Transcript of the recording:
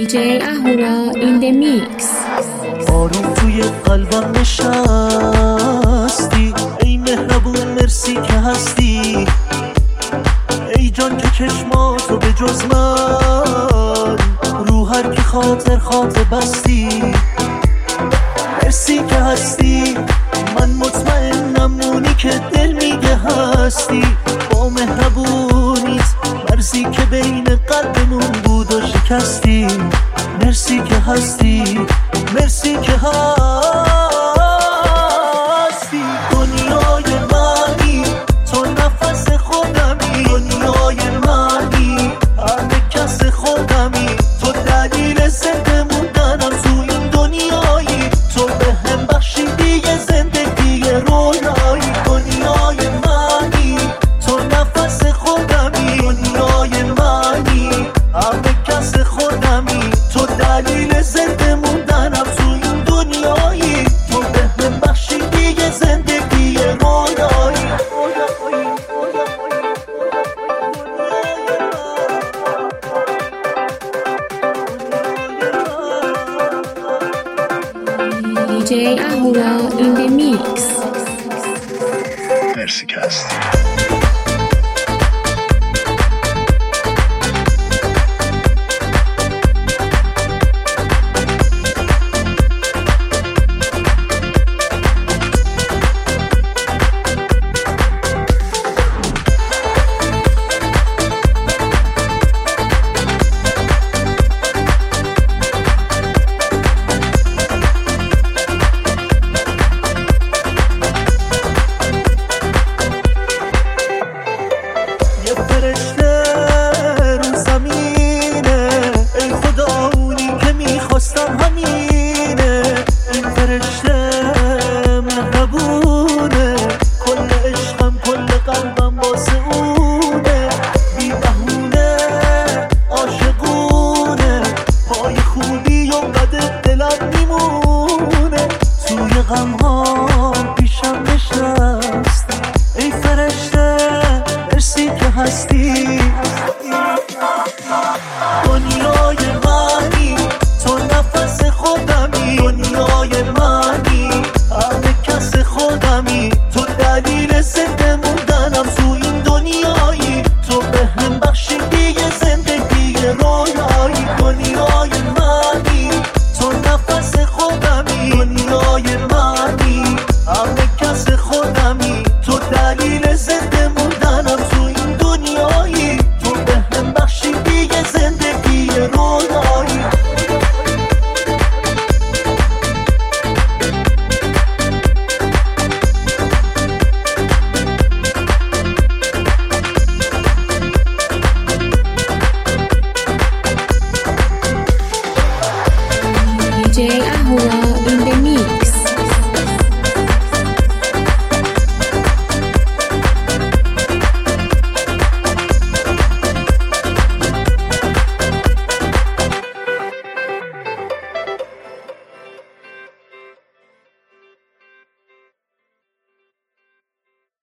DJ اهورا in the mix. آروم توی قلبم نشستی، ای مهربون مرسی که هستی، ای جان که چشماتو به جز من رو هر کی خاطر بستی. مرسی که هستی، من مطمئنم اونی که دل میگه هستی، با مهربونیت مرزی که بین قلبمون بود و شکستی. مرسی که هستی، مرسی که هستی. دنیای منی، تو نفس خودمی، دنیای منی، همه کس خودمی، تو دلیل زنده موندنم تو این دنیایی، تو به هم بخشیدی زندگی رویایی. دنیای منی، تو نفس خودمی، دنیای منی، همه کس خودمی، تو دلیل زنده موندنم تو این دنیایی، تو به هم بخشیدی زندگی رویایی. DJ اهورا in the mix. مرسی که هستی.